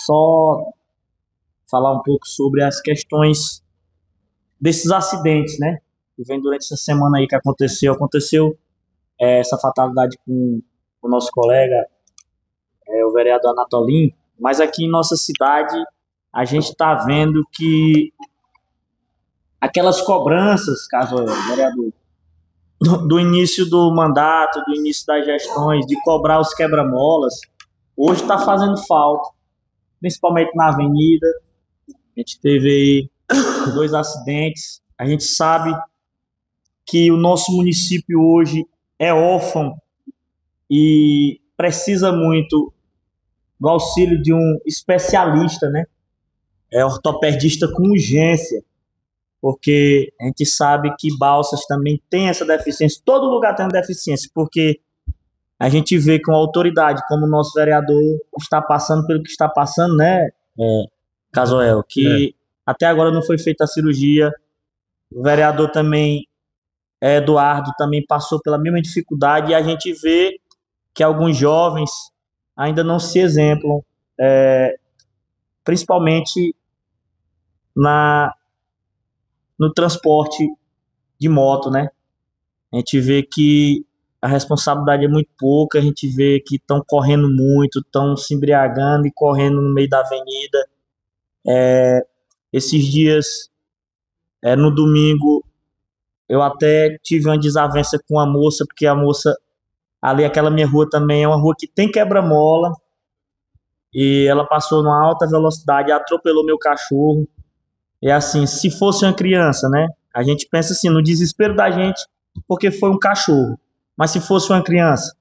só falar um pouco sobre as questões desses acidentes, né? Que vem durante essa semana aí que aconteceu essa fatalidade com o nosso colega, o vereador Anatolim, mas aqui em nossa cidade a gente está vendo que aquelas cobranças, caso vereador, do início do mandato, do início das gestões, de cobrar os quebra-molas, hoje está fazendo falta, principalmente na avenida. A gente teve aí 2 acidentes. A gente sabe que o nosso município hoje é órfão e precisa muito do auxílio de um especialista, né? Ortopedista com urgência, porque a gente sabe que Balsas também tem essa deficiência, todo lugar tem uma deficiência, porque a gente vê com a autoridade, como o nosso vereador está passando pelo que está passando, né, Casoel, que até agora não foi feita a cirurgia. O vereador também, Eduardo, também passou pela mesma dificuldade, e a gente vê que alguns jovens ainda não se exemplam, principalmente na, no transporte de moto, né? A gente vê que a responsabilidade é muito pouca, a gente vê que estão correndo muito, estão se embriagando e correndo no meio da avenida. Esses dias, no domingo, eu até tive uma desavença com a moça, porque a moça, ali, aquela minha rua também é uma rua que tem quebra-mola, e ela passou numa alta velocidade, atropelou meu cachorro. E assim, se fosse uma criança, né? A gente pensa assim, no desespero da gente, porque foi um cachorro. Mas se fosse uma criança,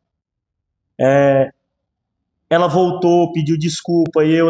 ela voltou, pediu desculpa, e eu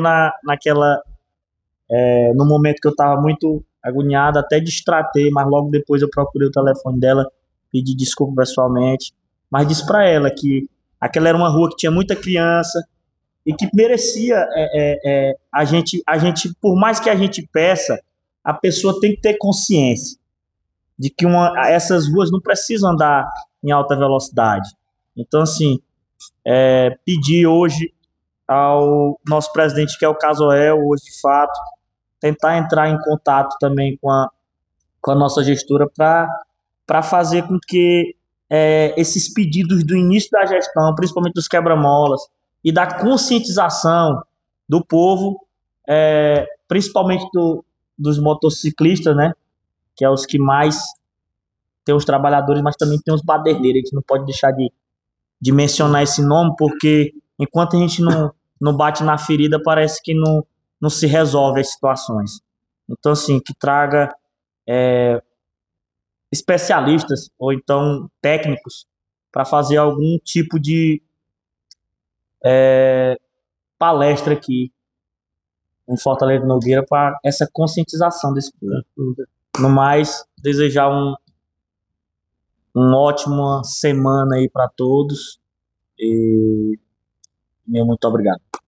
no momento que eu estava muito agoniado, até destratei, mas logo depois eu procurei o telefone dela, pedi desculpa pessoalmente, mas disse para ela que aquela era uma rua que tinha muita criança e que merecia a gente, por mais que a gente peça, a pessoa tem que ter consciência de que essas ruas não precisam andar em alta velocidade. Então, assim, pedir hoje ao nosso presidente, que é o Casoel, hoje de fato, tentar entrar em contato também com a nossa gestora para fazer com que esses pedidos do início da gestão, principalmente dos quebra-molas, e da conscientização do povo, principalmente dos motociclistas, né? Que é os que mais tem os trabalhadores, mas também tem os baderneiros. A gente não pode deixar de mencionar esse nome, porque enquanto a gente não bate na ferida, parece que não se resolve as situações. Então, assim, que traga especialistas ou então técnicos para fazer algum tipo de palestra aqui em Fortaleza Nogueira para essa conscientização desse povo. No mais, desejar uma ótima semana aí para todos e meu muito obrigado.